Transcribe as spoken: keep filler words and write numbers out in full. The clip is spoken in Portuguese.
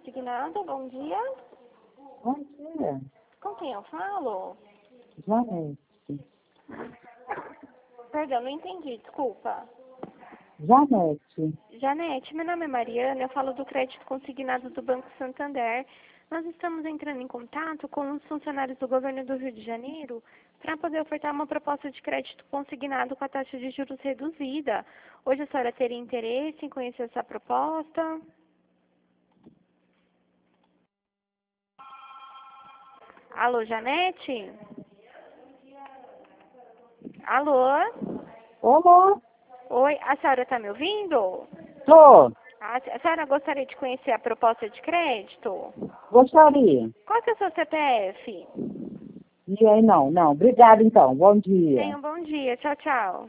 Consignado, bom dia. Bom dia, Com quem eu falo? Janete. Perdão, não entendi, desculpa. Janete. Janete, meu nome é Mariana, eu falo do crédito consignado do Banco Santander. Nós estamos entrando em contato com os funcionários do governo do Rio de Janeiro para poder ofertar uma proposta de crédito consignado com a taxa de juros reduzida. Hoje a senhora teria interesse em conhecer essa proposta? Alô, Janete? Alô? Olá, Oi, a senhora está me ouvindo? tô. A a senhora gostaria de conhecer a proposta de crédito? Gostaria. Qual que é o seu C P F? E aí, não, não. Obrigada, então. Bom dia. Tenha um bom dia. Tchau, tchau.